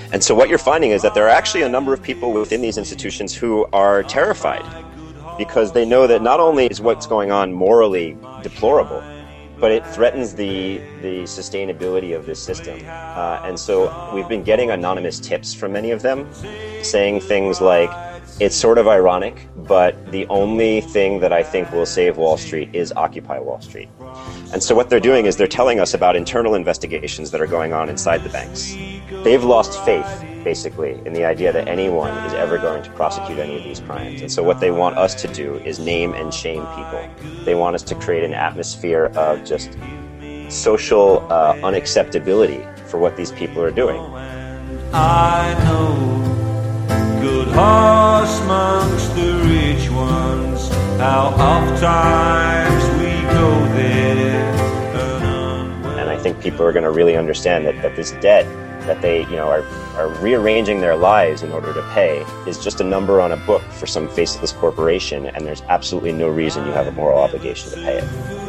And so what you're finding is that there are actually a number of people within these institutions who are terrified because they know that not only is what's going on morally deplorable, but it threatens the sustainability of this system. And so we've been getting anonymous tips from many of them saying things like, it's sort of ironic, but the only thing that I think will save Wall Street is Occupy Wall Street. And so what they're doing is they're telling us about internal investigations that are going on inside the banks. They've lost faith, basically, in the idea that anyone is ever going to prosecute any of these crimes. And so what they want us to do is name and shame people. They want us to create an atmosphere of just social unacceptability for what these people are doing. I know good horse amongst the rich ones, how oft times we go there. And I think people are going to really understand that this debt that they are rearranging their lives in order to pay is just a number on a book for some faceless corporation, and there's absolutely no reason you have a moral obligation to pay it.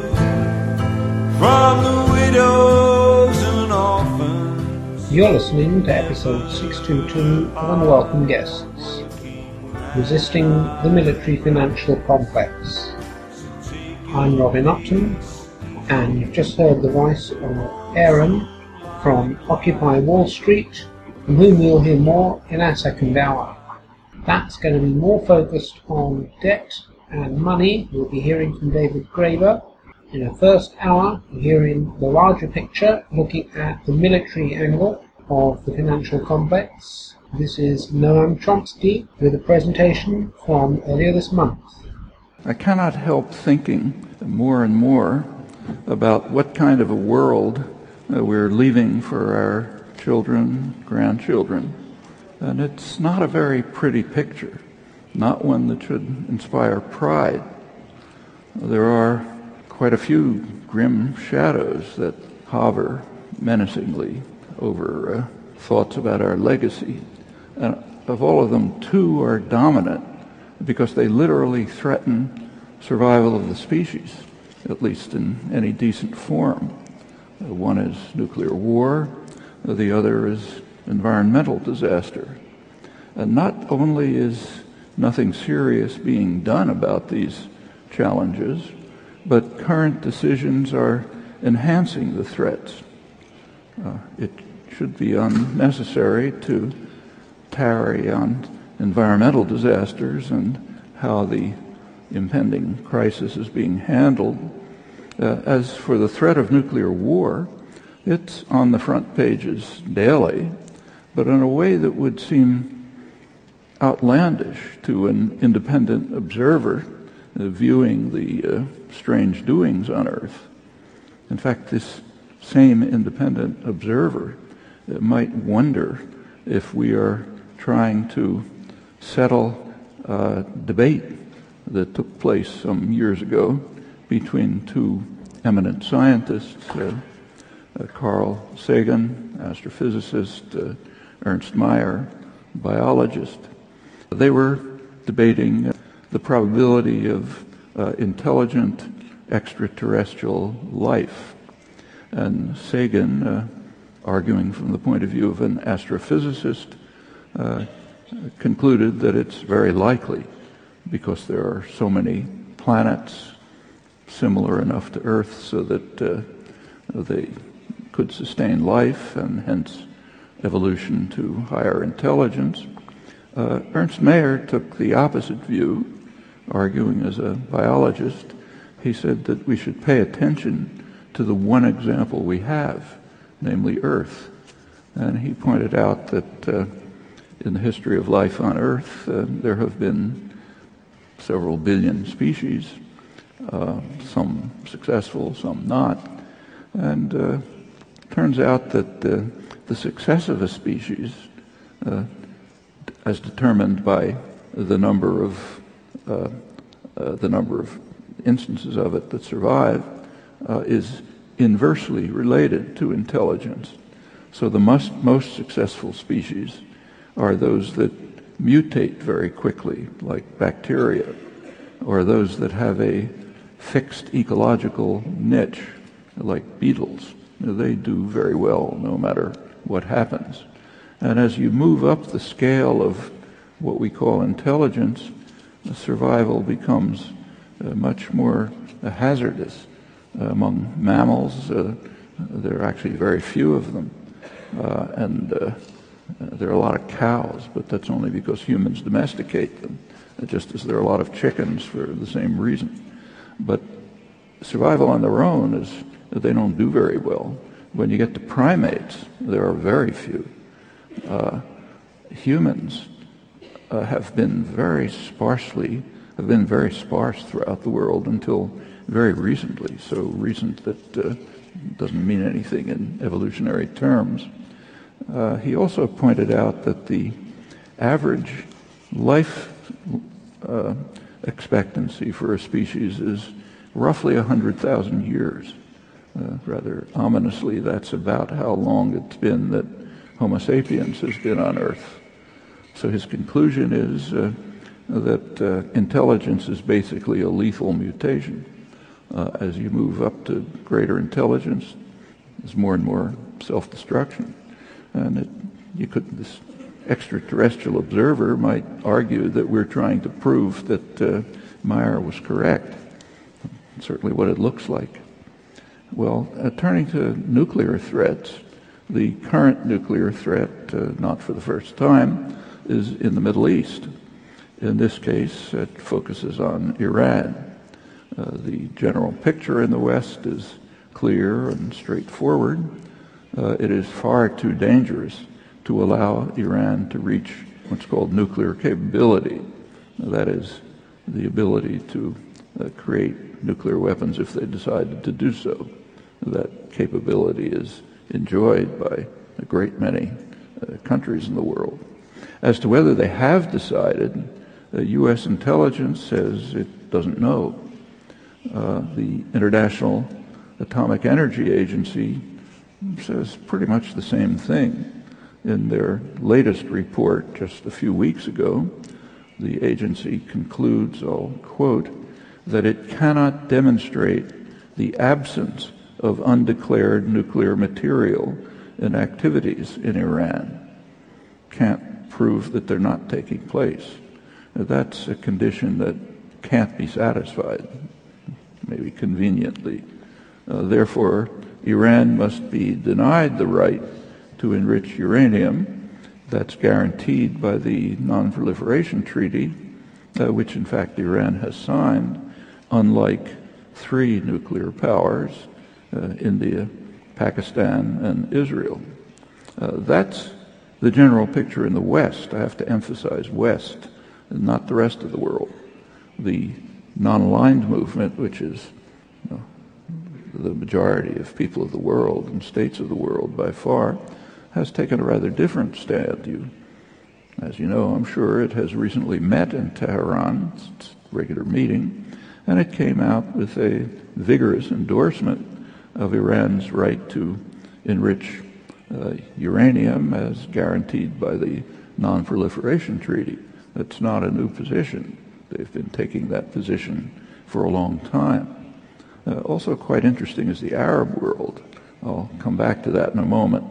From the widows and orphans. You're listening to episode 622 of Unwelcome Guests, Resisting the Military Financial Complex. I'm Robin Upton, and you've just heard the voice of Aaron from Occupy Wall Street, from whom we'll hear more in our second hour. That's going to be more focused on debt and money. We'll be hearing from David Graeber. In our first hour, we're hearing the larger picture, looking at the military angle of the financial complex. This is Noam Chomsky with a presentation from earlier this month. I cannot help thinking more and more about what kind of a world we're leaving for our children, grandchildren. And it's not a very pretty picture, not one that should inspire pride. There are quite a few grim shadows that hover menacingly over thoughts about our legacy. And of all of them, two are dominant because they literally threaten survival of the species, at least in any decent form. One is nuclear war, the other is environmental disaster. And not only is nothing serious being done about these challenges, but current decisions are enhancing the threats. It should be unnecessary to tarry on environmental disasters and how the impending crisis is being handled. As for the threat of nuclear war, it's on the front pages daily, but in a way that would seem outlandish to an independent observer viewing the strange doings on Earth. In fact, this same independent observer might wonder if we are trying to settle a debate that took place some years ago between two eminent scientists, Carl Sagan, astrophysicist, Ernst Mayr, biologist. They were debating the probability of intelligent extraterrestrial life. And Sagan, arguing from the point of view of an astrophysicist, concluded that it's very likely because there are so many planets similar enough to Earth so that they could sustain life and hence evolution to higher intelligence. Ernst Mayr took the opposite view, arguing as a biologist. He said that we should pay attention to the one example we have, namely Earth. And he pointed out that in the history of life on Earth, there have been several billion species, some successful, some not. And turns out that the success of a species, as determined by the number of instances of it that survive, is inversely related to intelligence. So the most successful species are those that mutate very quickly, like bacteria, or those that have a fixed ecological niche, like beetles. They do very well no matter what happens. And as you move up the scale of what we call intelligence, survival becomes much more hazardous. Among mammals, there are actually very few of them. And there are a lot of cows, but that's only because humans domesticate them, just as there are a lot of chickens for the same reason. But survival on their own is that they don't do very well. When you get to primates, there are very few. Humans have been very sparse throughout the world until very recently, so recent that doesn't mean anything in evolutionary terms. He also pointed out that the average life expectancy for a species is roughly 100,000 years. Rather ominously, that's about how long it's been that Homo sapiens has been on Earth. So his conclusion is that intelligence is basically a lethal mutation. As you move up to greater intelligence, there's more and more self-destruction. And this extraterrestrial observer might argue that we're trying to prove that Meyer was correct. That's certainly what it looks like. Well, turning to nuclear threats, the current nuclear threat, not for the first time, is in the Middle East. In this case, it focuses on Iran. The general picture in the West is clear and straightforward. It is far too dangerous to allow Iran to reach what's called nuclear capability. That is, the ability to create nuclear weapons if they decided to do so. That capability is enjoyed by a great many countries in the world. As to whether they have decided, U.S. intelligence says it doesn't know. The International Atomic Energy Agency says pretty much the same thing. In their latest report just a few weeks ago, the agency concludes, I'll quote, that it cannot demonstrate the absence of undeclared nuclear material and activities in Iran. Can't prove that they're not taking place. That's a condition that can't be satisfied, maybe conveniently. Therefore, Iran must be denied the right to enrich uranium. That's guaranteed by the Non-Proliferation Treaty, which in fact Iran has signed, unlike 3 nuclear powers, India, Pakistan, and Israel. That's the general picture in the West. I have to emphasize West, and not the rest of the world. The non-aligned movement, which is the majority of people of the world and states of the world by far, has taken a rather different stand. As you know, I'm sure it has recently met in Tehran, its regular meeting, and it came out with a vigorous endorsement of Iran's right to enrich uranium as guaranteed by the Non-Proliferation Treaty. That's not a new position. They've been taking that position for a long time. Also quite interesting is the Arab world. I'll come back to that in a moment.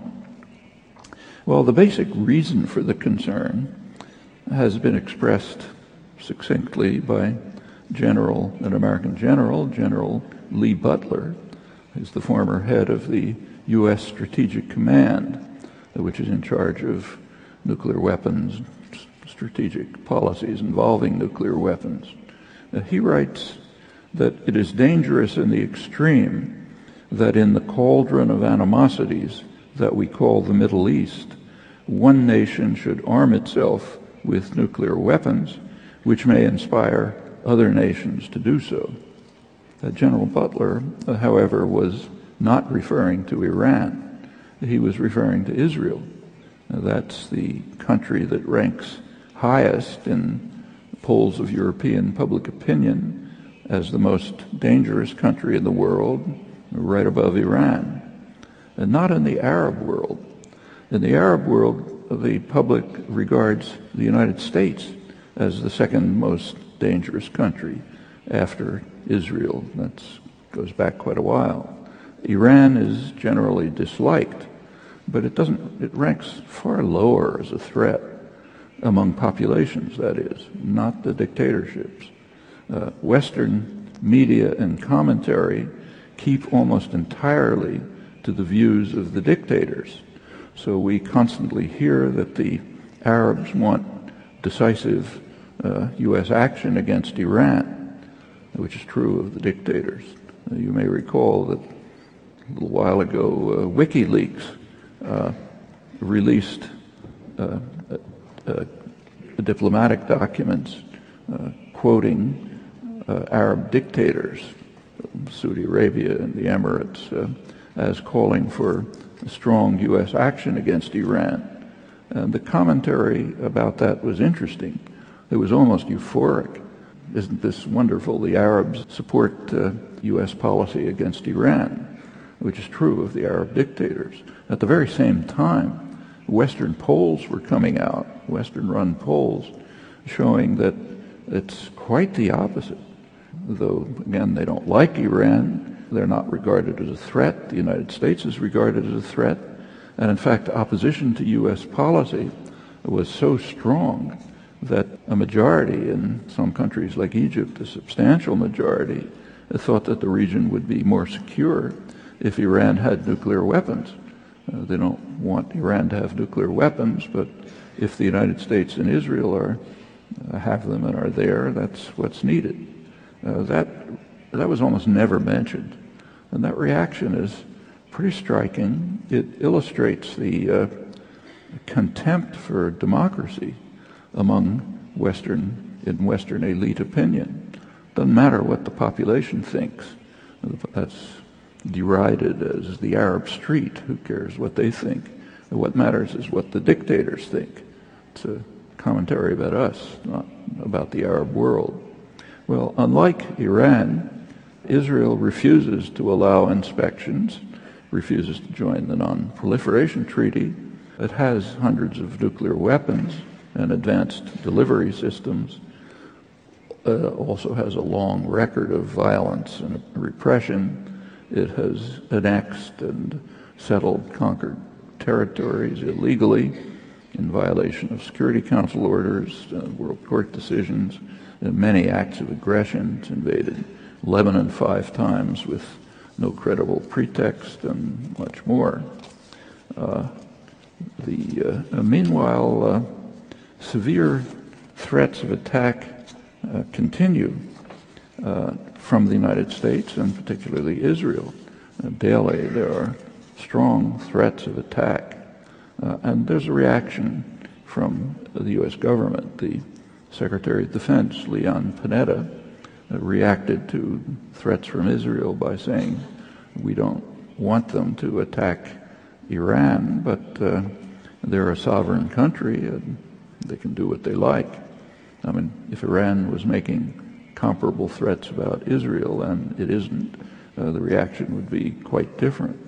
Well, the basic reason for the concern has been expressed succinctly by an American general, General Lee Butler, who's the former head of the U.S. Strategic Command, which is in charge of nuclear weapons, strategic policies involving nuclear weapons. He writes that it is dangerous in the extreme that in the cauldron of animosities that we call the Middle East, one nation should arm itself with nuclear weapons, which may inspire other nations to do so. General Butler, however, was not referring to Iran. He was referring to Israel. That's the country that ranks highest in polls of European public opinion as the most dangerous country in the world, right above Iran. And not in the Arab world. In the Arab world, the public regards the United States as the second most dangerous country after Israel. That goes back quite a while. Iran is generally disliked, but it ranks far lower as a threat among populations, that is, not the dictatorships. Western media and commentary keep almost entirely to the views of the dictators. So we constantly hear that the Arabs want decisive U.S. action against Iran, which is true of the dictators. You may recall that a little while ago, WikiLeaks released diplomatic documents quoting Arab dictators, Saudi Arabia and the Emirates, as calling for strong U.S. action against Iran. And the commentary about that was interesting. It was almost euphoric. Isn't this wonderful? The Arabs support U.S. policy against Iran, which is true of the Arab dictators. At the very same time, Western polls were coming out, Western-run polls, showing that it's quite the opposite. Though, again, they don't like Iran, they're not regarded as a threat. The United States is regarded as a threat. And in fact, opposition to U.S. policy was so strong that a majority in some countries like Egypt, a substantial majority, thought that the region would be more secure if Iran had nuclear weapons. They don't want Iran to have nuclear weapons, but if the United States and Israel have them and are there, that's what's needed. That was almost never mentioned. And that reaction is pretty striking. It illustrates the contempt for democracy among Western elite opinion. Doesn't matter what the population thinks. That's derided as the Arab street. Who cares what they think? What matters is what the dictators think. It's a commentary about us, not about the Arab world. Well, unlike Iran, Israel refuses to allow inspections, refuses to join the Non-Proliferation Treaty. It has hundreds of nuclear weapons and advanced delivery systems. Also has a long record of violence and repression. It has annexed and settled conquered territories illegally in violation of Security Council orders, World Court decisions, and many acts of aggression. It's invaded Lebanon 5 times with no credible pretext and much more. Meanwhile, severe threats of attack continue from the United States and particularly Israel. Daily there are strong threats of attack, and there's a reaction from the U.S. government. The Secretary of Defense, Leon Panetta, reacted to threats from Israel by saying, we don't want them to attack Iran, but they're a sovereign country and they can do what they like. I mean, if Iran was making comparable threats about Israel, and it isn't, the reaction would be quite different.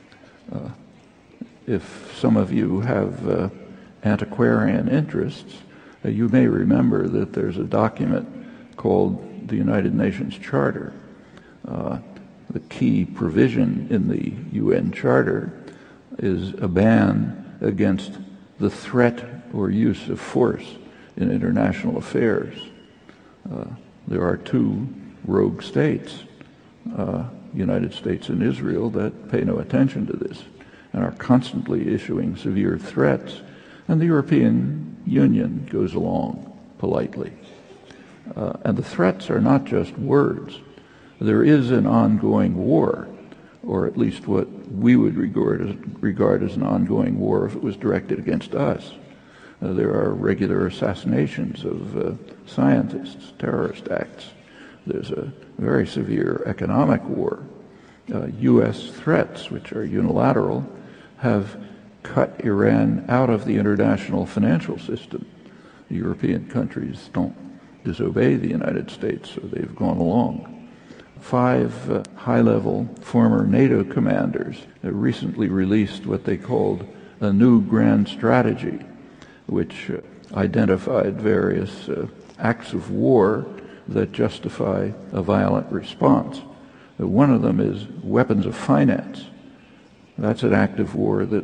If some of you have antiquarian interests, you may remember that there's a document called the United Nations Charter. The key provision in the UN Charter is a ban against the threat or use of force in international affairs. There are two rogue states, United States and Israel, that pay no attention to this and are constantly issuing severe threats, and the European Union goes along politely. And the threats are not just words. There is an ongoing war, or at least what we would regard as an ongoing war if it was directed against us. There are regular assassinations of scientists, terrorist acts. There's a very severe economic war. U.S. threats, which are unilateral, have cut Iran out of the international financial system. The European countries don't disobey the United States, so they've gone along. 5 high-level former NATO commanders recently released what they called a new grand strategy, which identified various acts of war that justify a violent response. One of them is weapons of finance. That's an act of war that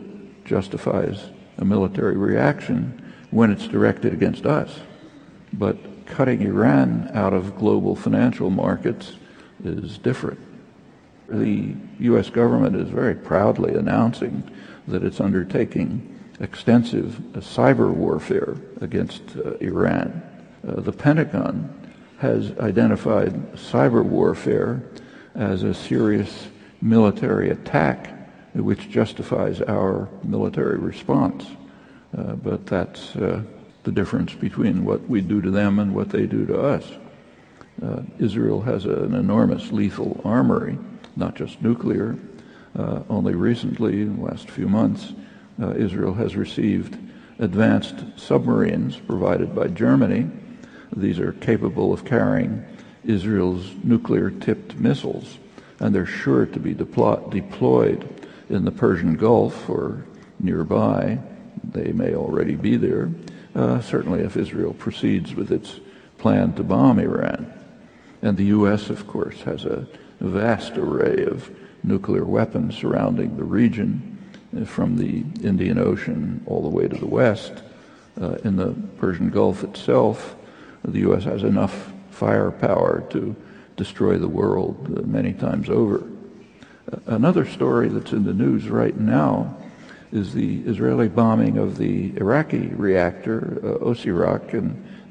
justifies a military reaction when it's directed against us. But cutting Iran out of global financial markets is different. The U.S. government is very proudly announcing that it's undertaking extensive cyber warfare against Iran. The Pentagon has identified cyber warfare as a serious military attack which justifies our military response. But that's the difference between what we do to them and what they do to us. Israel has an enormous lethal armory, not just nuclear. Only recently, in the last few months, Israel has received advanced submarines provided by Germany. These are capable of carrying Israel's nuclear-tipped missiles, and they're sure to be deployed in the Persian Gulf or nearby. They may already be there, certainly if Israel proceeds with its plan to bomb Iran. And the U.S., of course, has a vast array of nuclear weapons surrounding the region, from the Indian Ocean all the way to the west. In the Persian Gulf itself, the U.S. has enough firepower to destroy the world many times over. Another story that's in the news right now is the Israeli bombing of the Iraqi reactor, Osirak, in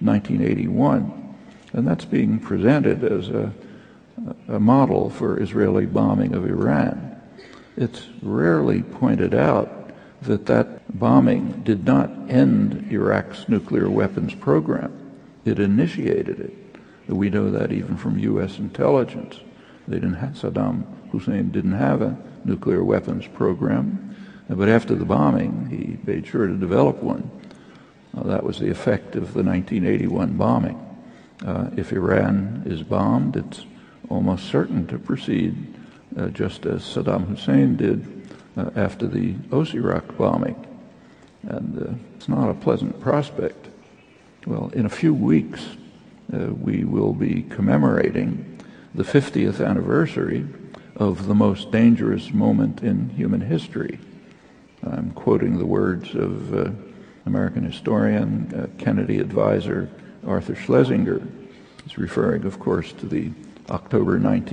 1981. And that's being presented as a model for Israeli bombing of Iran. It's rarely pointed out that that bombing did not end Iraq's nuclear weapons program. It initiated it. We know that even from U.S. intelligence. Saddam Hussein didn't have a nuclear weapons program, but after the bombing, he made sure to develop one. That was the effect of the 1981 bombing. If Iran is bombed, it's almost certain to proceed just as Saddam Hussein did after the Osirak bombing. And it's not a pleasant prospect. Well, in a few weeks, we will be commemorating the 50th anniversary of the most dangerous moment in human history. I'm quoting the words of American historian, Kennedy advisor Arthur Schlesinger. He's referring, of course, to the October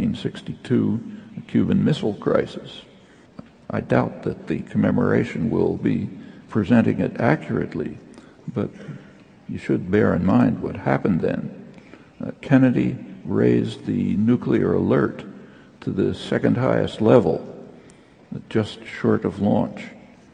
1962 Cuban Missile Crisis. I doubt that the commemoration will be presenting it accurately, but you should bear in mind what happened then. Kennedy raised the nuclear alert to the second highest level, just short of launch.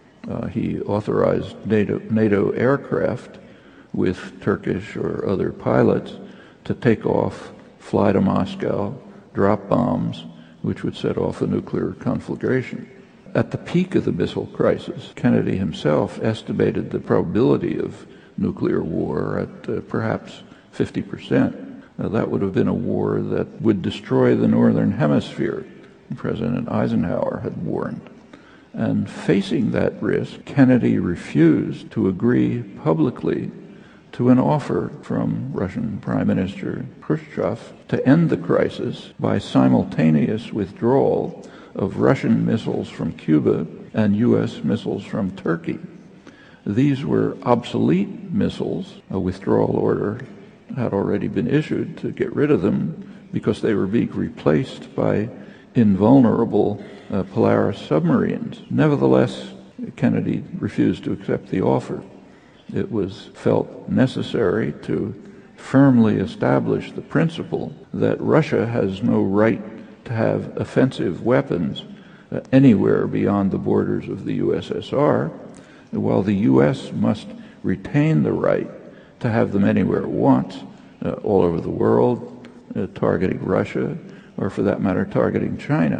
He authorized NATO aircraft with Turkish or other pilots to take off, fly to Moscow, drop bombs, which would set off a nuclear conflagration. At the peak of the missile crisis, Kennedy himself estimated the probability of nuclear war at perhaps 50%. That would have been a war that would destroy the Northern Hemisphere, President Eisenhower had warned. And facing that risk, Kennedy refused to agree publicly to an offer from Russian Prime Minister Khrushchev to end the crisis by simultaneous withdrawal of Russian missiles from Cuba and U.S. missiles from Turkey. These were obsolete missiles. A withdrawal order had already been issued to get rid of them because they were being replaced by invulnerable Polaris submarines. Nevertheless, Kennedy refused to accept the offer. It was felt necessary to firmly establish the principle that Russia has no right to have offensive weapons anywhere beyond the borders of the USSR, while the U.S. must retain the right to have them anywhere it wants, all over the world, targeting Russia, or for that matter, targeting China.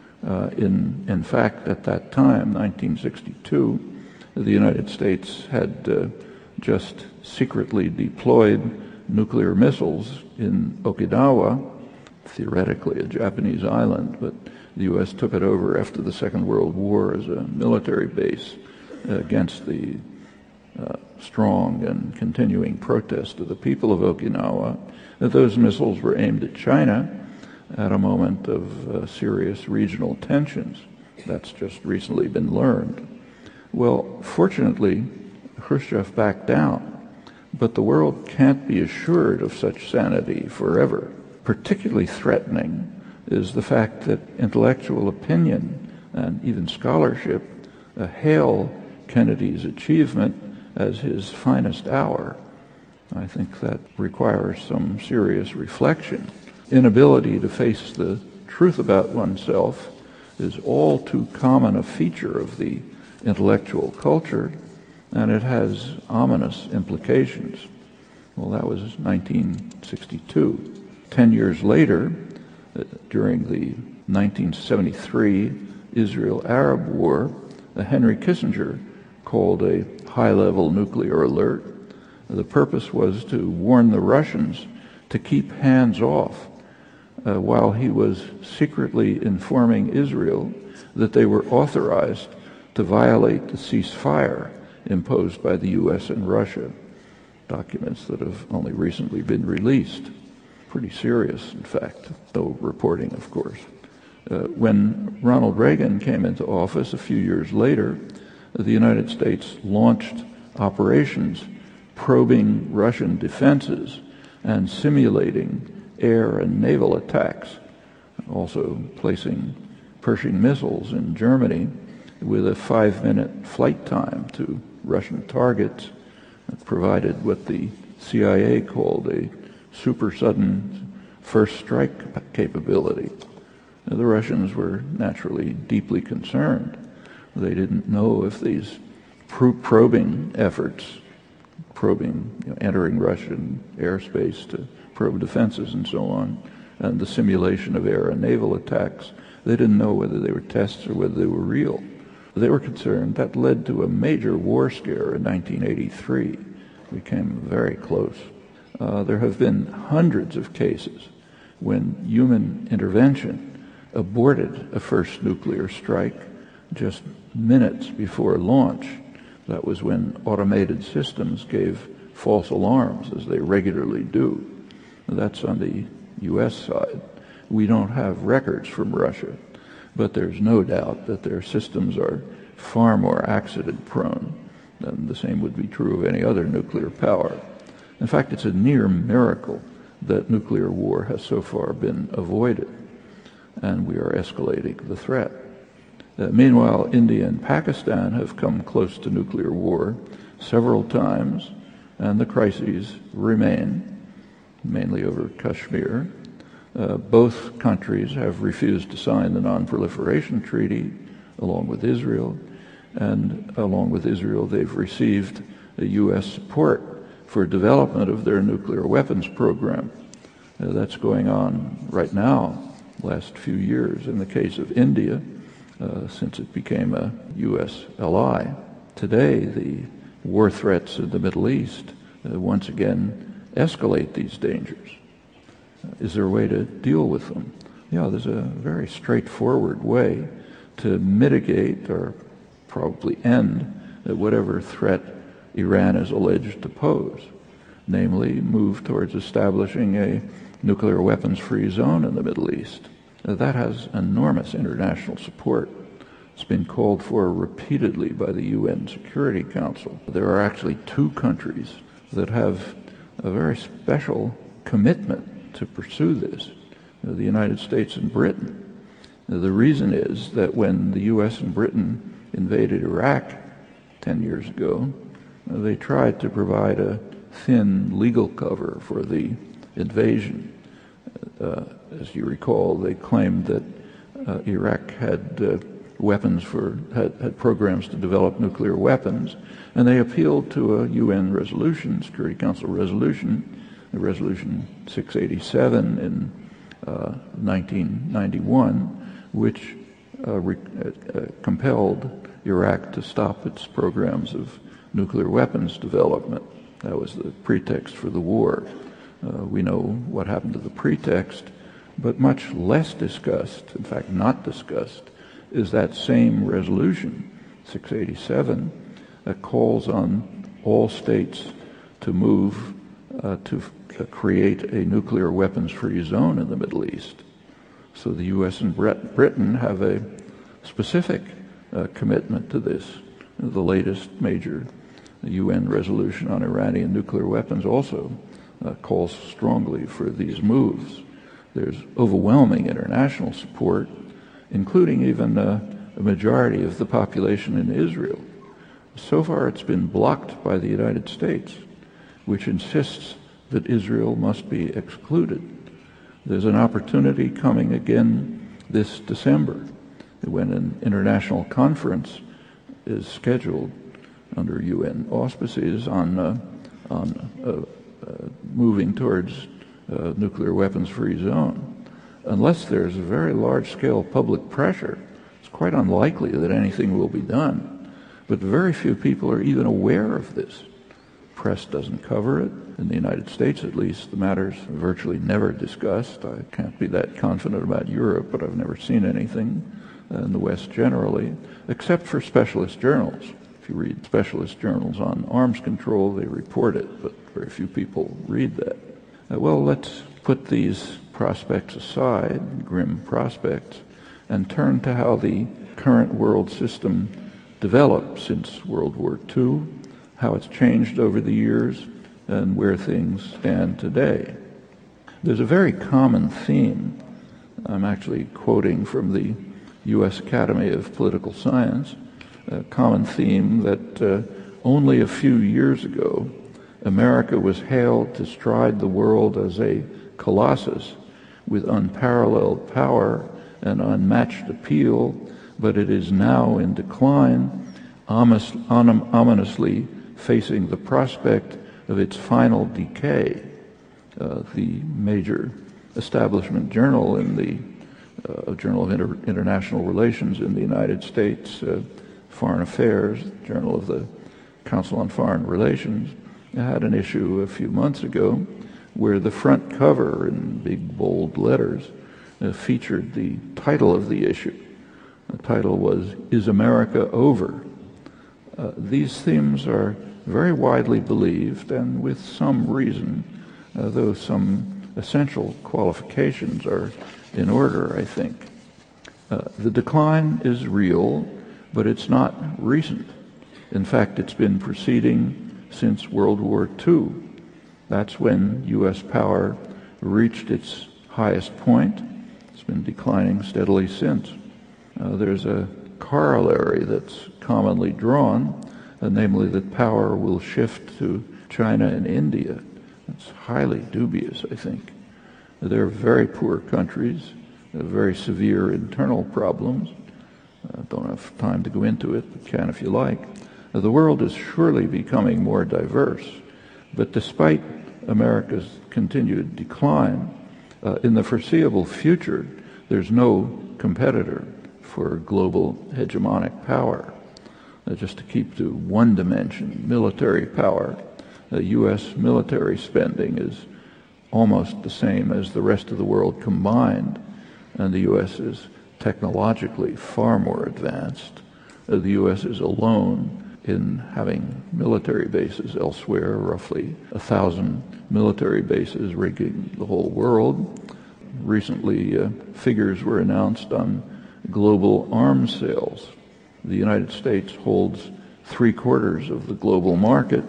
In fact, at that time, 1962, the United States had just secretly deployed nuclear missiles in Okinawa, theoretically a Japanese island, but the U.S. took it over after the Second World War as a military base against the strong and continuing protest of the people of Okinawa. Those missiles were aimed at China at a moment of serious regional tensions. That's just recently been learned. Well, fortunately, Khrushchev backed down, but the world can't be assured of such sanity forever. Particularly threatening is the fact that intellectual opinion and even scholarship hail Kennedy's achievement as his finest hour. I think that requires some serious reflection. Inability to face the truth about oneself is all too common a feature of the intellectual culture, and it has ominous implications. Well, that was 1962. 10 years later, during the 1973 Israel-Arab War, Henry Kissinger called a high-level nuclear alert. The purpose was to warn the Russians to keep hands off while he was secretly informing Israel that they were authorized to violate the ceasefire imposed by the U.S. and Russia, documents that have only recently been released. Pretty serious, in fact, though reporting, of course. When Ronald Reagan came into office a few years later, the United States launched operations probing Russian defenses and simulating air and naval attacks, also placing Pershing missiles in Germany with a 5-minute flight time to Russian targets, provided what the CIA called a super sudden first strike capability. The Russians were naturally deeply concerned. They didn't know if these probing efforts, entering Russian airspace to probe defenses and so on, and the simulation of air and naval attacks, they didn't know whether they were tests or whether they were real. They were concerned. That led to a major war scare in 1983. We came very close. There have been hundreds of cases when human intervention aborted a first nuclear strike just minutes before launch. That was when automated systems gave false alarms, as they regularly do. That's on the U.S. side. We don't have records from Russia, but there's no doubt that their systems are far more accident-prone, and the same would be true of any other nuclear power. In fact, it's a near miracle that nuclear war has so far been avoided, and we are escalating the threat. Meanwhile, India and Pakistan have come close to nuclear war several times, and the crises remain, mainly over Kashmir. Both countries have refused to sign the Non-Proliferation Treaty, along with Israel, and along with Israel, they've received U.S. support for development of their nuclear weapons program. That's going on right now, last few years. In the case of India, since it became a U.S. ally. Today, the war threats in the Middle East once again escalate these dangers. Is there a way to deal with them? Yeah, there's a very straightforward way to mitigate or probably end whatever threat Iran is alleged to pose, namely move towards establishing a nuclear weapons-free zone in the Middle East. That has enormous international support. It's been called for repeatedly by the UN Security Council. There are actually 2 countries that have a very special commitment to pursue this, the United States and Britain. The reason is that when the U.S. and Britain invaded Iraq 10 years ago, they tried to provide a thin legal cover for the invasion. As you recall, they claimed that Iraq had had programs to develop nuclear weapons, and they appealed to a UN resolution, Security Council resolution, the Resolution 687 in 1991, which compelled Iraq to stop its programs of nuclear weapons development. That was the pretext for the war. We know what happened to the pretext, but much less discussed, in fact not discussed, is that same resolution, 687, that calls on all states to move to create a nuclear weapons-free zone in the Middle East. So the U.S. and Britain have a specific commitment to this. The latest major UN resolution on Iranian nuclear weapons also calls strongly for these moves. There's overwhelming international support, including even a majority of the population in Israel. So far it's been blocked by the United States, which insists that Israel must be excluded. There's an opportunity coming again this December when an international conference is scheduled under UN auspices on moving towards nuclear weapons-free zone. Unless there's a very large-scale public pressure, it's quite unlikely that anything will be done. But very few people are even aware of this. Press doesn't cover it. In the United States, at least, the matter's virtually never discussed. I can't be that confident about Europe, but I've never seen anything in the West generally, except for specialist journals. If you read specialist journals on arms control, they report it, but very few people read that. Well, let's put these prospects aside, grim prospects, and turn to how the current world system developed since World War II, how it's changed over the years, and where things stand today. There's a very common theme. I'm actually quoting from the U.S. Academy of Political Science, a common theme that only a few years ago, America was hailed to stride the world as a colossus with unparalleled power and unmatched appeal, but it is now in decline, ominously facing the prospect of its final decay. The major establishment journal in the Journal of International Relations in the United States, Foreign Affairs, Journal of the Council on Foreign Relations, had an issue a few months ago where the front cover in big bold letters featured the title of the issue. The title was, "Is America Over?" These themes are very widely believed, and with some reason, though some essential qualifications are in order, I think. The decline is real, but it's not recent. In fact, it's been proceeding since World War II. That's when U.S. power reached its highest point. It's been declining steadily since. There's a corollary that's commonly drawn, namely that power will shift to China and India. It's highly dubious, I think. They're very poor countries, very severe internal problems. Don't have time to go into it, but can if you like. The world is surely becoming more diverse, but despite America's continued decline, in the foreseeable future, there's no competitor for global hegemonic power. Just to keep to one dimension, military power, U.S. military spending is almost the same as the rest of the world combined, and the U.S. is technologically far more advanced. The U.S. is alone in having military bases elsewhere, roughly 1,000 military bases rigging the whole world. Recently, figures were announced on global arms sales. The United States holds 3/4 of the global market.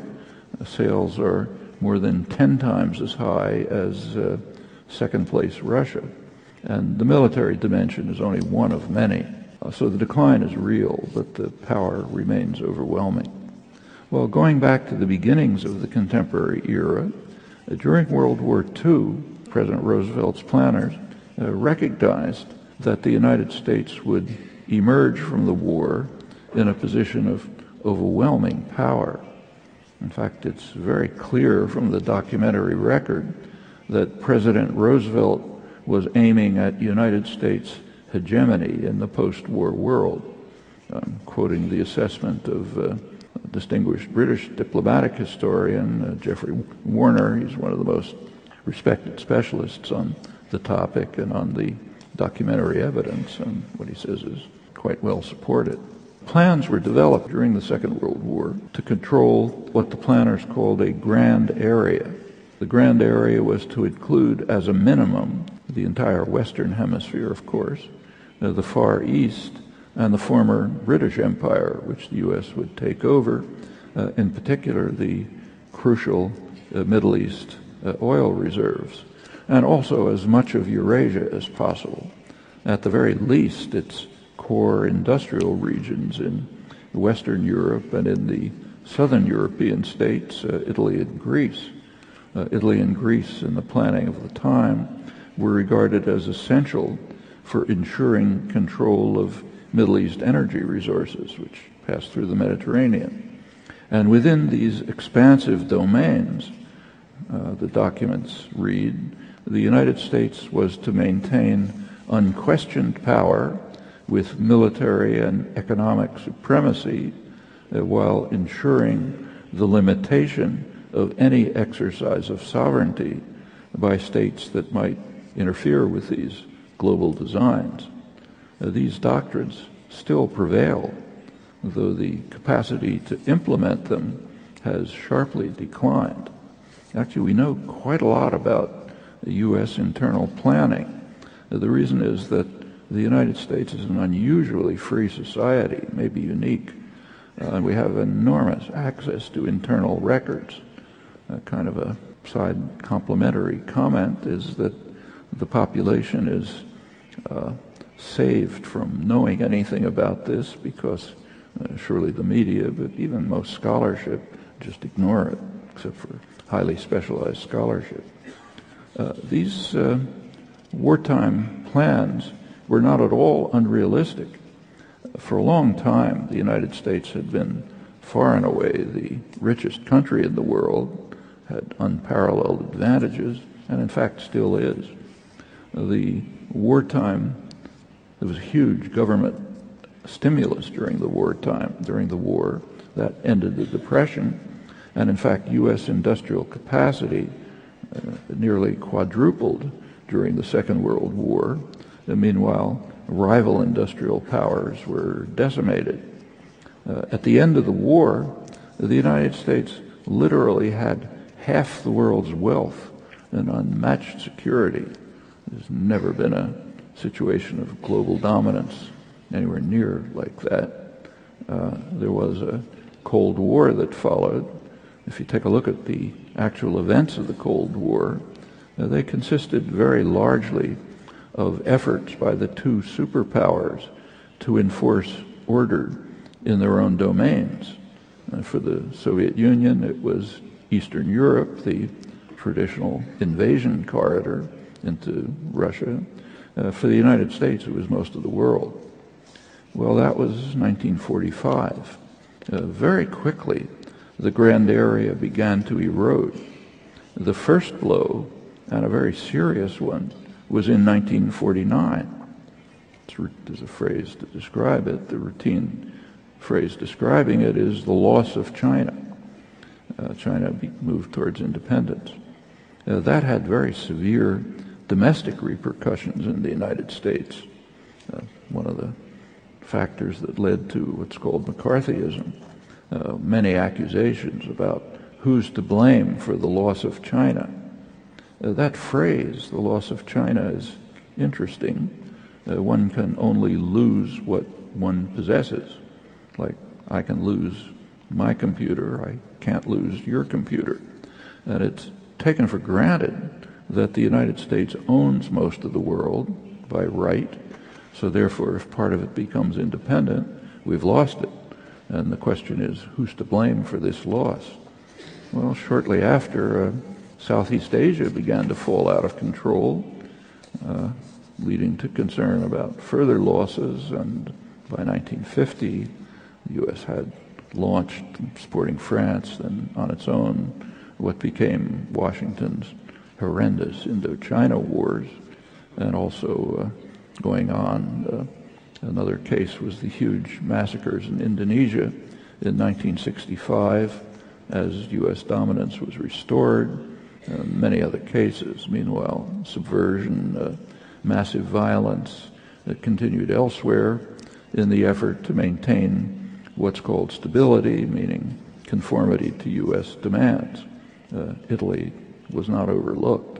Sales are more than 10 times as high as second place Russia. And the military dimension is only one of many. So the decline is real, but the power remains overwhelming. Well, going back to the beginnings of the contemporary era, during World War II, President Roosevelt's planners recognized that the United States would emerge from the war in a position of overwhelming power. In fact, it's very clear from the documentary record that President Roosevelt was aiming at United States hegemony in the post-war world. I'm quoting the assessment of a distinguished British diplomatic historian, Geoffrey Warner. He's one of the most respected specialists on the topic and on the documentary evidence, and what he says is quite well supported. Plans were developed during the Second World War to control what the planners called a grand area. The grand area was to include, as a minimum, the entire Western Hemisphere, of course, the Far East, and the former British Empire, which the U.S. would take over, in particular the crucial Middle East oil reserves, and also as much of Eurasia as possible. At the very least, its core industrial regions in Western Europe and in the southern European states, Italy and Greece. Italy and Greece, in the planning of the time, were regarded as essential for ensuring control of Middle East energy resources, which passed through the Mediterranean. And within these expansive domains, the documents read, the United States was to maintain unquestioned power with military and economic supremacy while ensuring the limitation of any exercise of sovereignty by states that might interfere with these global designs. These doctrines still prevail, though the capacity to implement them has sharply declined. Actually, we know quite a lot about the U.S. internal planning. The reason is that the United States is an unusually free society, maybe unique, and we have enormous access to internal records. Kind of a side complimentary comment is that the population is saved from knowing anything about this because surely the media, but even most scholarship, just ignore it, except for highly specialized scholarship. These wartime plans were not at all unrealistic. For a long time, the United States had been far and away the richest country in the world, had unparalleled advantages, and in fact still is. The wartime, there was a huge government stimulus during the war, that ended the Depression, and in fact U.S. industrial capacity nearly quadrupled during the Second World War. And meanwhile, rival industrial powers were decimated. At the end of the war, the United States literally had half the world's wealth and unmatched security. There's never been a situation of global dominance anywhere near like that. There was a Cold War that followed. If you take a look at the actual events of the Cold War, they consisted very largely of efforts by the two superpowers to enforce order in their own domains. For the Soviet Union, it was Eastern Europe, the traditional invasion corridor into Russia. For the United States, it was most of the world. Well, that was 1945. Very quickly, the grand area began to erode. The first blow, and a very serious one, was in 1949. There's a phrase to describe it. The routine phrase describing it is the loss of China. China moved towards independence. That had very severe domestic repercussions in the United States. One of the factors that led to what's called McCarthyism. Many accusations about who's to blame for the loss of China. That phrase, the loss of China, is interesting. One can only lose what one possesses. Like, I can lose my computer, I can't lose your computer. And it's taken for granted that the United States owns most of the world by right, so therefore if part of it becomes independent, we've lost it. And the question is, who's to blame for this loss? Well, shortly after, Southeast Asia began to fall out of control, leading to concern about further losses, and by 1950, the U.S. had launched, supporting France, and on its own, what became Washington's horrendous Indochina wars, and also going on. Another case was the huge massacres in Indonesia in 1965 as U.S. dominance was restored. Many other cases, meanwhile, subversion, massive violence that continued elsewhere in the effort to maintain what's called stability, meaning conformity to U.S. demands. Italy was not overlooked.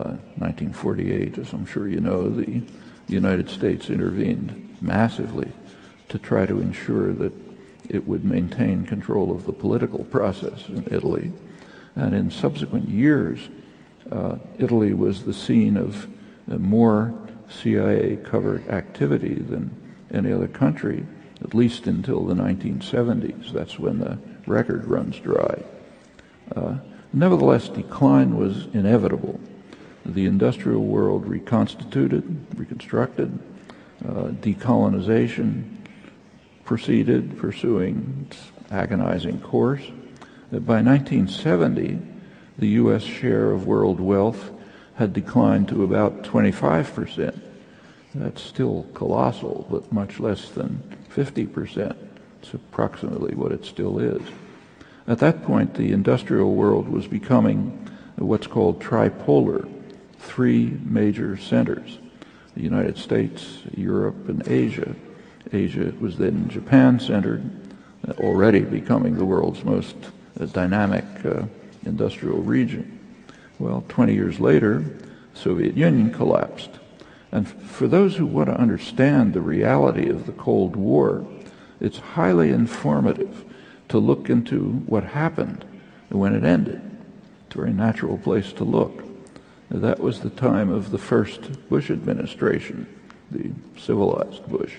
1948, as I'm sure you know, the United States intervened massively to try to ensure that it would maintain control of the political process in Italy. And in subsequent years, Italy was the scene of more CIA-covered activity than any other country, at least until the 1970s. That's when the record runs dry. Nevertheless, decline was inevitable. The industrial world reconstructed, decolonization proceeded, pursuing its agonizing course. By 1970, the U.S. share of world wealth had declined to about 25%. That's still colossal, but much less than 50%. It's approximately what it still is. At that point, the industrial world was becoming what's called tripolar, three major centers: the United States, Europe, and Asia. Asia was then Japan-centered, already becoming the world's most dynamic industrial region. Well, 20 years later, the Soviet Union collapsed. And for those who want to understand the reality of the Cold War, it's highly informative to look into what happened when it ended. It's a very natural place to look. That was the time of the first Bush administration, the civilized Bush.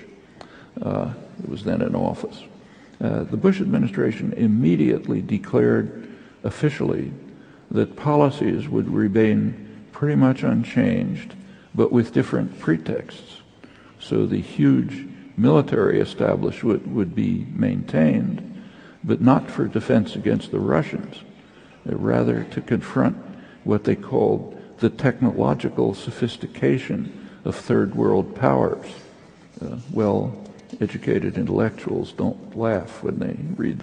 It was then in office. The Bush administration immediately declared officially that policies would remain pretty much unchanged, but with different pretexts. So the huge military establishment would be maintained, but not for defense against the Russians, rather to confront what they called the technological sophistication of third world powers. Well-educated intellectuals don't laugh when they read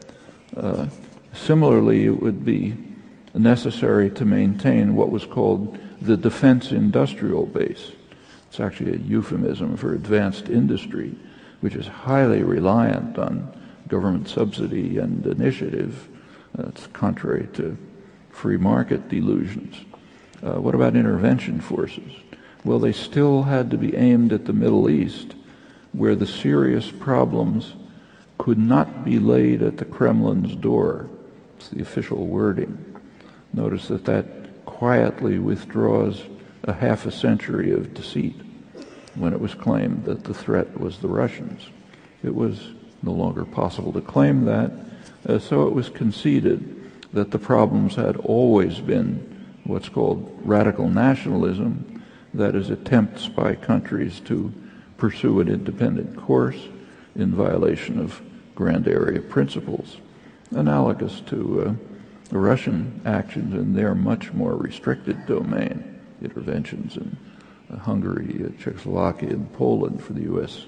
that. Similarly, it would be necessary to maintain what was called the defense industrial base. It's actually a euphemism for advanced industry, which is highly reliant on government subsidy and initiative. It's contrary to free market delusions. What about intervention forces? Well, they still had to be aimed at the Middle East, where the serious problems could not be laid at the Kremlin's door. It's the official wording. Notice that quietly withdraws a half a century of deceit when it was claimed that the threat was the Russians. It was no longer possible to claim that, so it was conceded that the problems had always been what's called radical nationalism, that is, attempts by countries to pursue an independent course in violation of grand area principles, analogous to the Russian actions in their much more restricted domain, interventions in Hungary, Czechoslovakia, and Poland for the U.S.,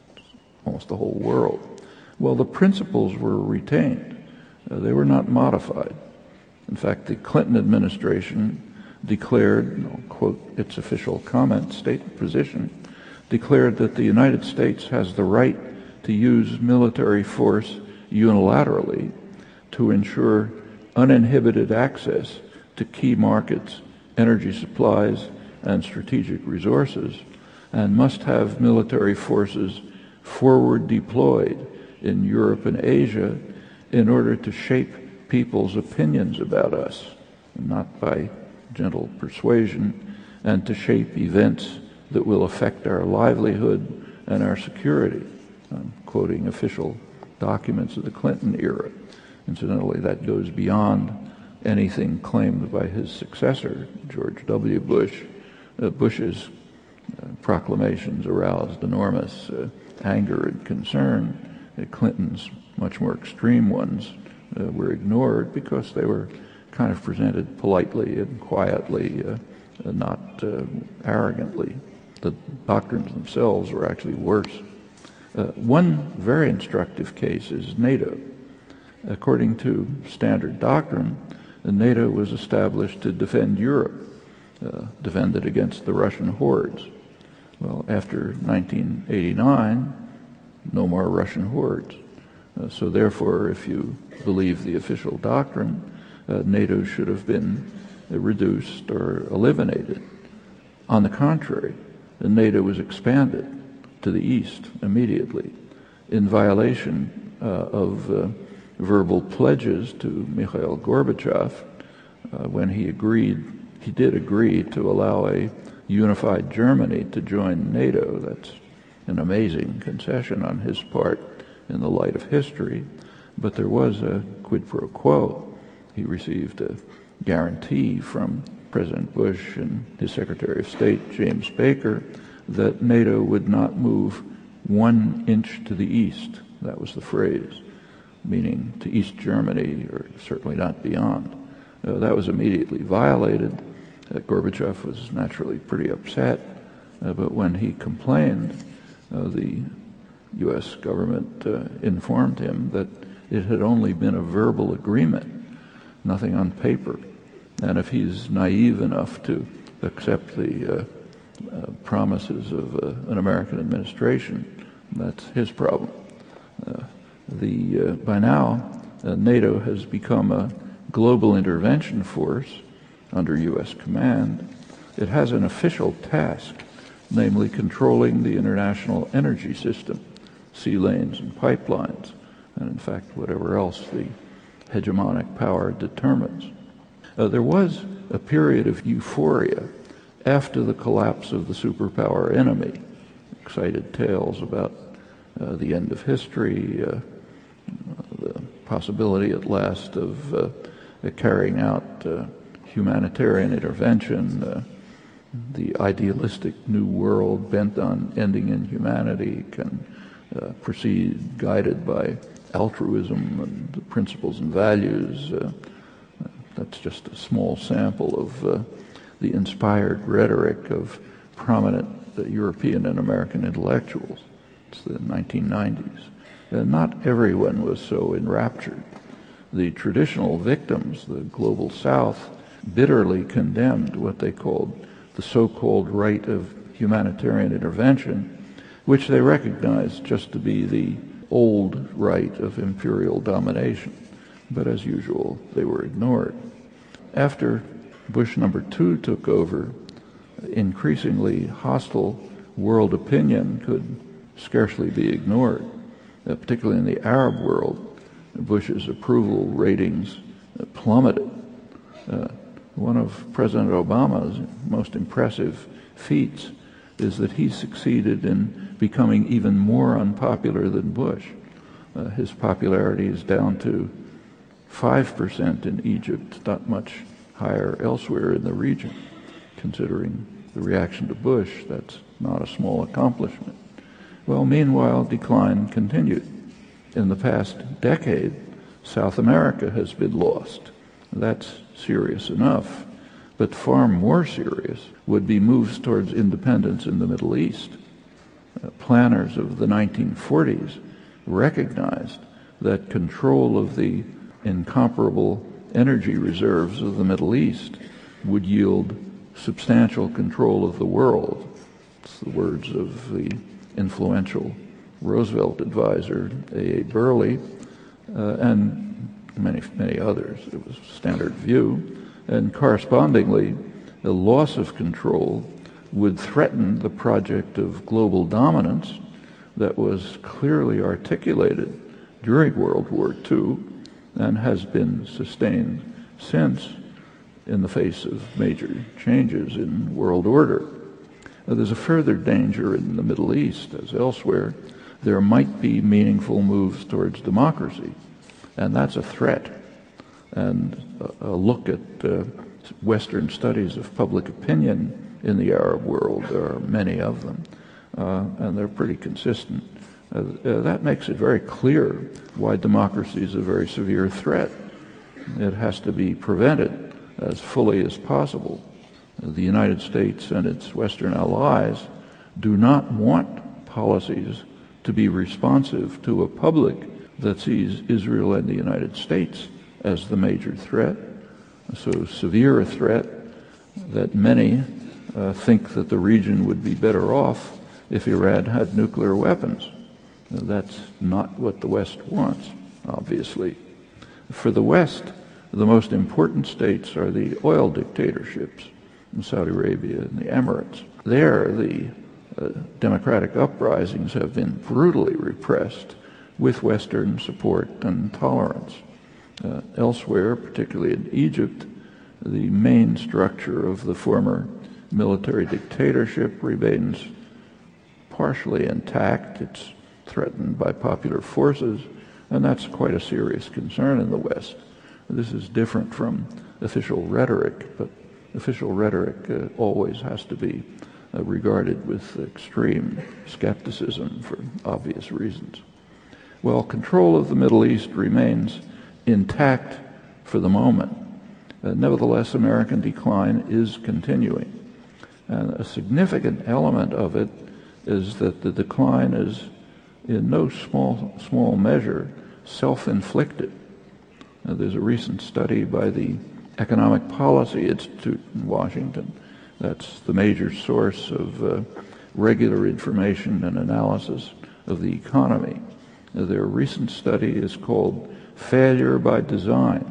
almost the whole world. Well, the principles were retained. They were not modified. In fact, the Clinton administration declared, I'll quote its official comment, stated position, declared that the United States has the right to use military force unilaterally to ensure uninhibited access to key markets, energy supplies, and strategic resources, and must have military forces forward deployed in Europe and Asia in order to shape people's opinions about us, not by gentle persuasion, and to shape events that will affect our livelihood and our security. I'm quoting official documents of the Clinton era. Incidentally, that goes beyond anything claimed by his successor, George W. Bush. Bush's proclamations aroused enormous anger and concern. Clinton's much more extreme ones were ignored because they were kind of presented politely and quietly, not arrogantly. The doctrines themselves were actually worse. One very instructive case is NATO. According to standard doctrine, NATO was established to defend Europe, defend it against the Russian hordes. Well, after 1989, no more Russian hordes. So therefore, if you believe the official doctrine, NATO should have been reduced or eliminated. On the contrary, NATO was expanded to the east immediately. in violation of verbal pledges to Mikhail Gorbachev when he did agree to allow a unified Germany to join NATO. That's an amazing concession on his part in the light of history, but there was a quid pro quo. He received a guarantee from President Bush and his Secretary of State, James Baker, that NATO would not move 1 inch to the east. That was the phrase, meaning to East Germany, or certainly not beyond. That was immediately violated. Gorbachev was naturally pretty upset, but when he complained, the U.S. government informed him that it had only been a verbal agreement, nothing on paper. And if he's naive enough to accept the promises of an American administration, that's his problem. By now, NATO has become a global intervention force under U.S. command. It has an official task, namely controlling the international energy system, sea lanes and pipelines, and in fact whatever else the hegemonic power determines. There was a period of euphoria after the collapse of the superpower enemy, excited tales about the end of history, the possibility at last of carrying out humanitarian intervention, the idealistic new world bent on ending inhumanity can proceed guided by altruism and the principles and values. That's just a small sample of the inspired rhetoric of prominent European and American intellectuals. It's the 1990s. Not everyone was so enraptured. The traditional victims, the global South, bitterly condemned what they called the so-called right of humanitarian intervention, which they recognized just to be the old right of imperial domination. But as usual, they were ignored. After Bush #2 took over, increasingly hostile world opinion could scarcely be ignored, particularly in the Arab world. Bush's approval ratings plummeted. One of President Obama's most impressive feats is that he succeeded in becoming even more unpopular than Bush. His popularity is down to 5% in Egypt, not much higher elsewhere in the region. Considering the reaction to Bush, that's not a small accomplishment. Well, meanwhile, decline continued. In the past decade, South America has been lost. That's serious enough, but far more serious would be moves towards independence in the Middle East. Planners of the 1940s recognized that control of the incomparable energy reserves of the Middle East would yield substantial control of the world. It's the words of the influential Roosevelt advisor A.A. Burley, and many others. It was a standard view, and correspondingly, the loss of control would threaten the project of global dominance that was clearly articulated during World War II and has been sustained since in the face of major changes in world order. There's a further danger in the Middle East, as elsewhere. There might be meaningful moves towards democracy, and that's a threat. And a look at Western studies of public opinion in the Arab world, there are many of them, and they're pretty consistent. That makes it very clear why democracy is a very severe threat. It has to be prevented as fully as possible. The United States and its Western allies do not want policies to be responsive to a public that sees Israel and the United States as the major threat, so severe a threat that many think that the region would be better off if Iran had nuclear weapons. That's not what the West wants, obviously. For the West, the most important states are the oil dictatorships in Saudi Arabia and the Emirates. There, the democratic uprisings have been brutally repressed with Western support and tolerance. Elsewhere, particularly in Egypt, the main structure of the former military dictatorship remains partially intact. It's threatened by popular forces, and that's quite a serious concern in the West. This is different from official rhetoric, but official rhetoric always has to be regarded with extreme skepticism for obvious reasons. Well, control of the Middle East remains intact for the moment. Nevertheless, American decline is continuing. And a significant element of it is that the decline is in no small measure self-inflicted. There's a recent study by the Economic Policy Institute in Washington. That's the major source of regular information and analysis of the economy. Their recent study is called Failure by Design.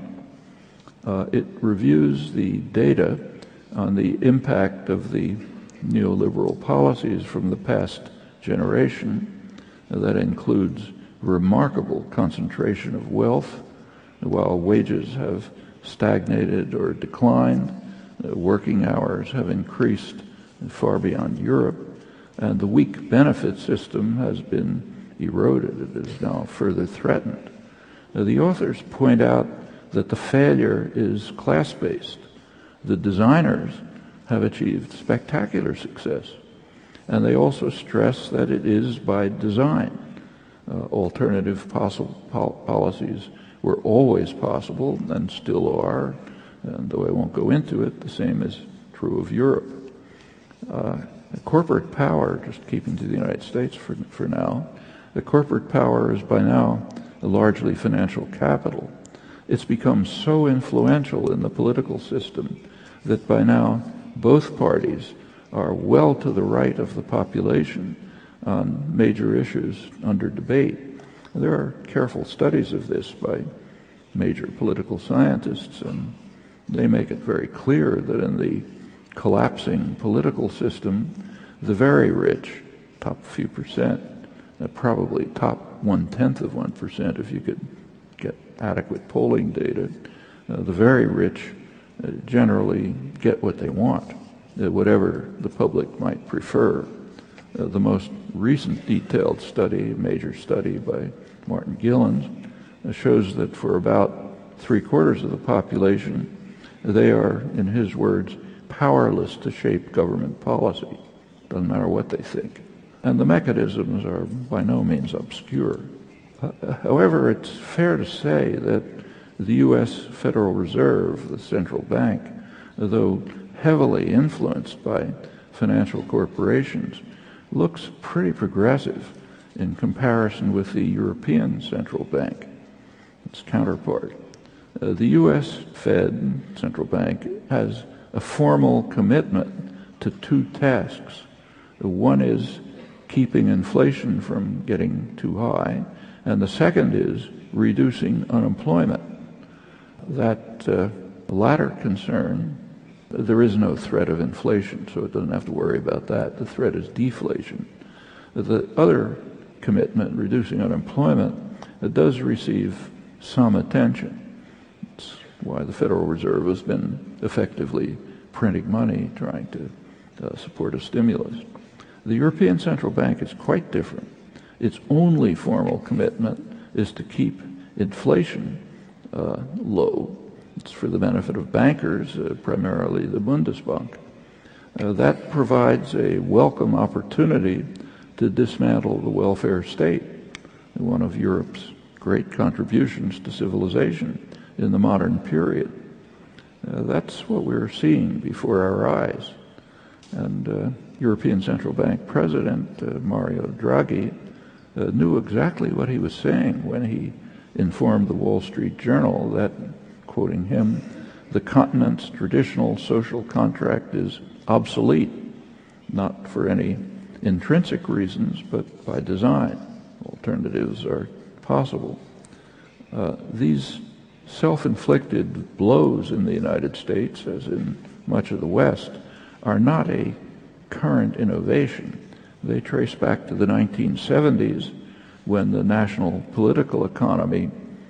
It reviews the data on the impact of the neoliberal policies from the past generation. That includes remarkable concentration of wealth, while wages have stagnated or declined, working hours have increased far beyond Europe, and the weak benefit system has been eroded. It is now further threatened. The authors point out that the failure is class-based. The designers have achieved spectacular success, and they also stress that it is by design. Alternative policies were always possible and still are, and though I won't go into it, the same is true of Europe. Corporate power, just keeping to the United States for now, the corporate power is by now largely financial capital. It's become so influential in the political system that by now both parties are well to the right of the population on major issues under debate. There are careful studies of this by major political scientists, and they make it very clear that in the collapsing political system, the very rich, top few percent, probably top 0.1% if you could get adequate polling data, the very rich generally get what they want, whatever the public might prefer. The most recent detailed study, major study by Martin Gilens, shows that for about 3/4 of the population, they are, in his words, powerless to shape government policy. Doesn't matter what they think. And the mechanisms are by no means obscure. However, it's fair to say that the U.S. Federal Reserve, the central bank, though heavily influenced by financial corporations, looks pretty progressive in comparison with the European Central Bank, its counterpart. The U.S. Fed, central bank, has a formal commitment to two tasks. One is keeping inflation from getting too high, and the second is reducing unemployment. That latter concern, there is no threat of inflation, so it doesn't have to worry about that. The threat is deflation. The other commitment, reducing unemployment, it does receive some attention. It's why the Federal Reserve has been effectively printing money, trying to support a stimulus. The European Central Bank is quite different. Its only formal commitment is to keep inflation low. It's for the benefit of bankers, primarily the Bundesbank. That provides a welcome opportunity to dismantle the welfare state, one of Europe's great contributions to civilization in the modern period. That's what we're seeing before our eyes. And European Central Bank President Mario Draghi knew exactly what he was saying when he informed the Wall Street Journal that, quoting him, the continent's traditional social contract is obsolete, not for any intrinsic reasons, but by design. Alternatives are possible. These self-inflicted blows in the United States, as in much of the West, are not a current innovation. They trace back to the 1970s when the national political economy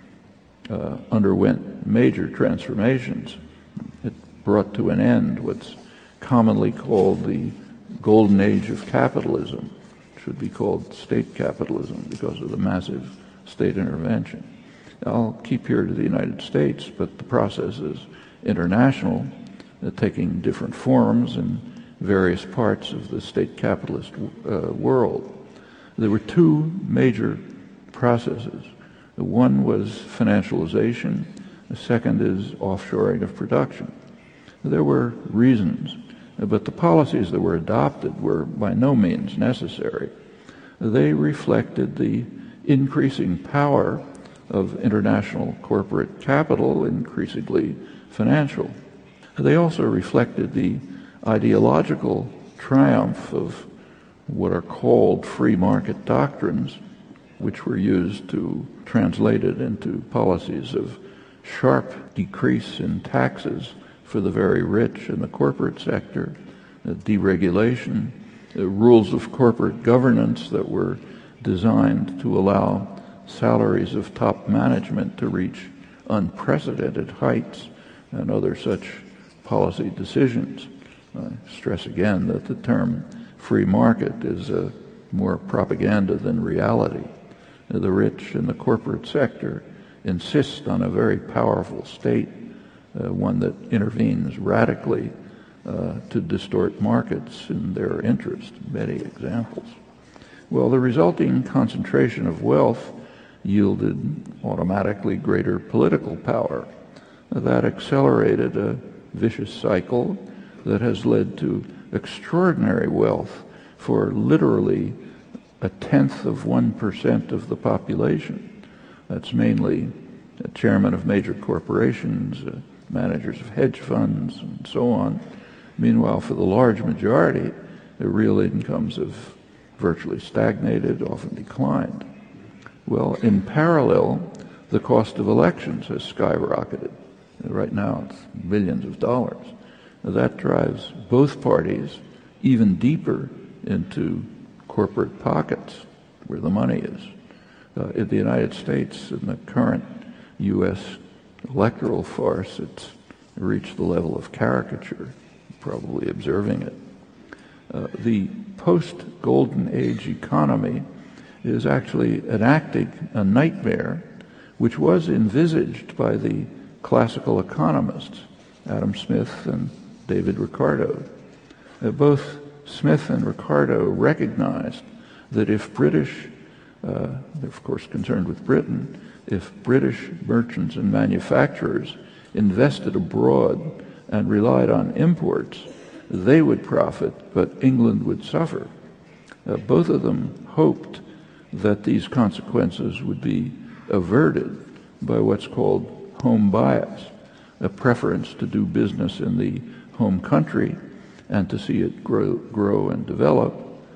underwent major transformations. It brought to an end what's commonly called the golden age of capitalism. It should be called state capitalism because of the massive state intervention. I'll keep here to the United States, but the process is international, taking different forms in various parts of the state capitalist world. There were two major processes. One was financialization. The second is offshoring of production. There were reasons, but the policies that were adopted were by no means necessary. They reflected the increasing power of international corporate capital, increasingly financial. They also reflected the ideological triumph of what are called free market doctrines, which were used to translate it into policies of sharp decrease in taxes for the very rich in the corporate sector, deregulation, rules of corporate governance that were designed to allow salaries of top management to reach unprecedented heights, and other such policy decisions. I stress again that the term free market is more propaganda than reality. The rich in the corporate sector insist on a very powerful state, one that intervenes radically to distort markets in their interest. Many examples. Well, the resulting concentration of wealth yielded automatically greater political power. That accelerated a vicious cycle that has led to extraordinary wealth for literally 0.1% of the population. That's mainly chairmen of major corporations, managers of hedge funds, and so on. Meanwhile, for the large majority, the real incomes have virtually stagnated, often declined. Well, in parallel, the cost of elections has skyrocketed. Right now, it's billions of dollars. That drives both parties even deeper into corporate pockets where the money is. In the United States, in the current U.S. electoral farce, it's reached the level of caricature, probably observing it. The post-Golden Age economy is actually enacting a nightmare which was envisaged by the classical economists, Adam Smith and David Ricardo. Both Smith and Ricardo recognized that if British, they're of course concerned with Britain, if British merchants and manufacturers invested abroad and relied on imports, they would profit, but England would suffer. Both of them hoped that these consequences would be averted by what's called home bias, a preference to do business in the home country and to see it grow and develop.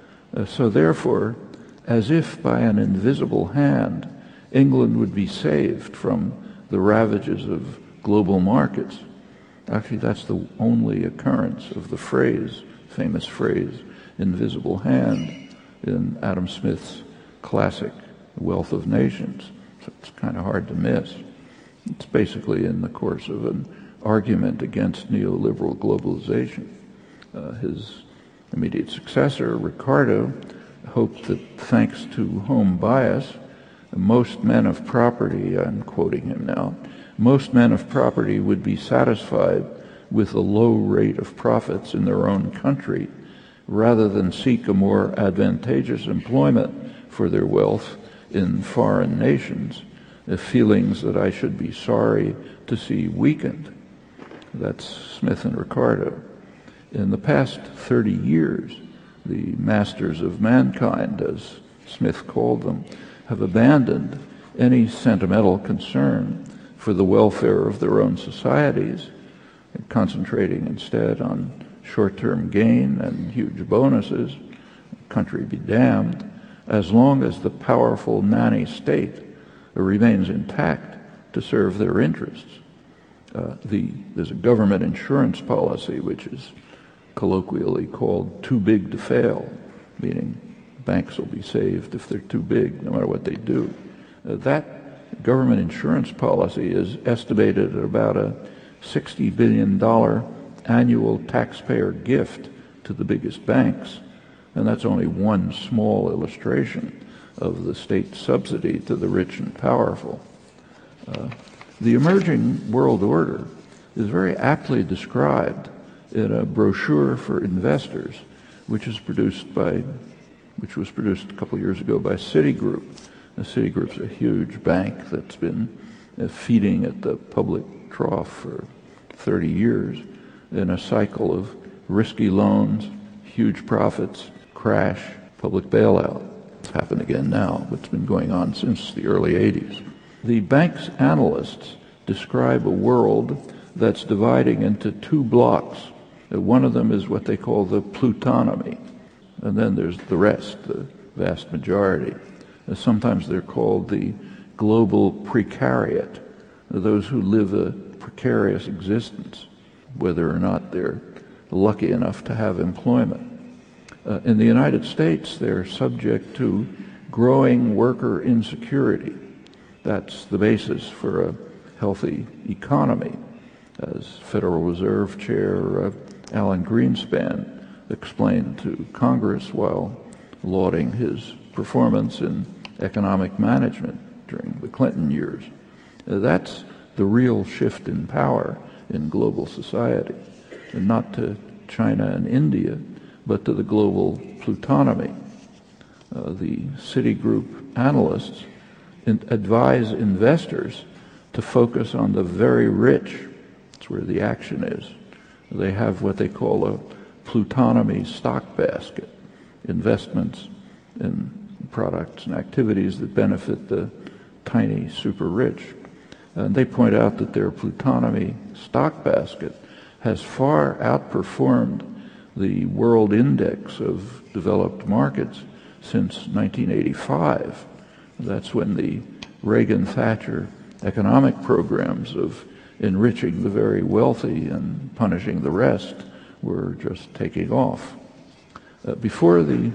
So therefore, as if by an invisible hand, England would be saved from the ravages of global markets. Actually, that's the only occurrence of the phrase, famous phrase, invisible hand, in Adam Smith's classic Wealth of Nations. So it's kind of hard to miss. It's basically in the course of an argument against neoliberal globalization. His immediate successor, Ricardo, hoped that thanks to home bias, most men of property, I'm quoting him now, most men of property would be satisfied with a low rate of profits in their own country rather than seek a more advantageous employment for their wealth in foreign nations, feelings that I should be sorry to see weakened. That's Smith and Ricardo. In the past 30 years, the masters of mankind, as Smith called them, have abandoned any sentimental concern for the welfare of their own societies, concentrating instead on short-term gain and huge bonuses, country be damned, as long as the powerful nanny state remains intact to serve their interests. There's a government insurance policy which is colloquially called too big to fail, meaning banks will be saved if they're too big, no matter what they do. That government insurance policy is estimated at about a $60 billion annual taxpayer gift to the biggest banks, and that's only one small illustration of the state subsidy to the rich and powerful. The emerging world order is very aptly described in a brochure for investors, which was produced a couple of years ago by Citigroup. Citigroup's a huge bank that's been feeding at the public trough for 30 years in a cycle of risky loans, huge profits, crash, public bailout. It's happened again now, but it's been going on since the early 80s. The bank's analysts describe a world that's dividing into two blocks. One of them is what they call the plutonomy, and then there's the rest, the vast majority. Sometimes they're called the global precariat, those who live a precarious existence, whether or not they're lucky enough to have employment. In the United States, they're subject to growing worker insecurity. That's the basis for a healthy economy, as Federal Reserve Chair Alan Greenspan explained to Congress while lauding his performance in economic management during the Clinton years. That's the real shift in power in global society, and not to China and India, but to the global plutonomy. The Citigroup analysts advise investors to focus on the very rich. That's where the action is. They have what they call a plutonomy stock basket, investments in products and activities that benefit the tiny super rich. And they point out that their plutonomy stock basket has far outperformed the world index of developed markets since 1985. That's when the Reagan-Thatcher economic programs of enriching the very wealthy and punishing the rest were just taking off. Before the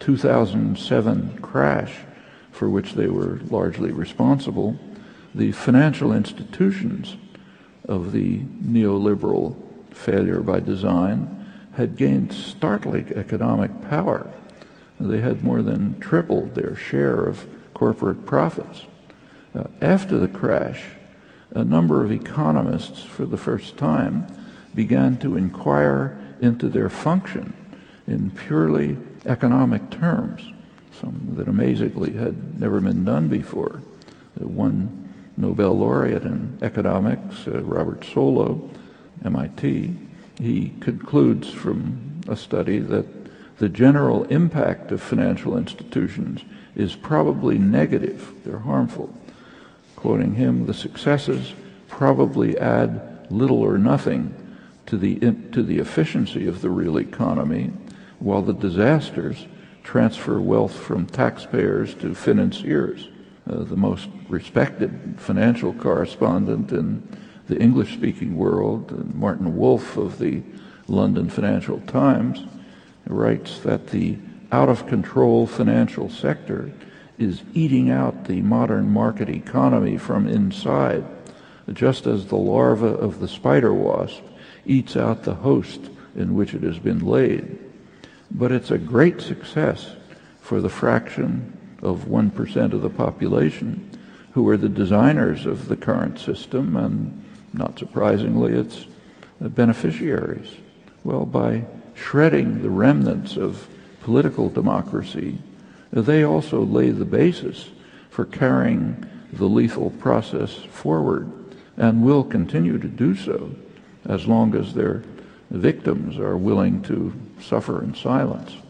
2007 crash, for which they were largely responsible, the financial institutions of the neoliberal failure by design had gained startling economic power. They had more than tripled their share of corporate profits. After the crash, a number of economists, for the first time, began to inquire into their function in purely economic terms, something that amazingly had never been done before. One Nobel laureate in economics, Robert Solow, MIT, he concludes from a study that the general impact of financial institutions is probably negative. They're harmful. Quoting him, the successes probably add little or nothing to the efficiency of the real economy, while the disasters transfer wealth from taxpayers to financiers. The most respected financial correspondent in the English-speaking world, Martin Wolf of the London Financial Times, writes that the out-of-control financial sector is eating out the modern market economy from inside, just as the larva of the spider wasp eats out the host in which it has been laid. But it's a great success for the fraction of 1% of the population who are the designers of the current system, and not surprisingly, its beneficiaries. Well, by shredding the remnants of political democracy, they also lay the basis for carrying the lethal process forward, and will continue to do so as long as their victims are willing to suffer in silence.